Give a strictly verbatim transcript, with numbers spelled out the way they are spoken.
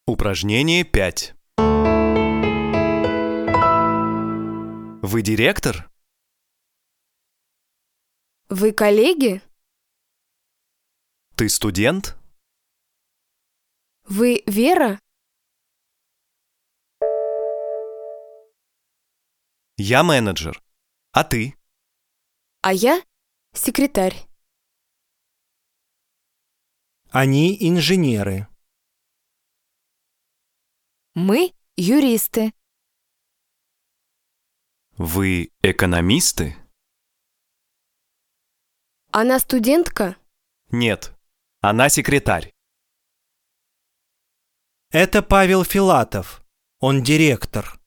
Упражнение пять. Вы директор? Вы коллеги? Ты студент? Вы Вера? Я менеджер. А ты? А я секретарь. Они инженеры. Мы юристы. Вы экономисты? Она студентка? Нет. Она секретарь. Это Павел Филатов. Он директор.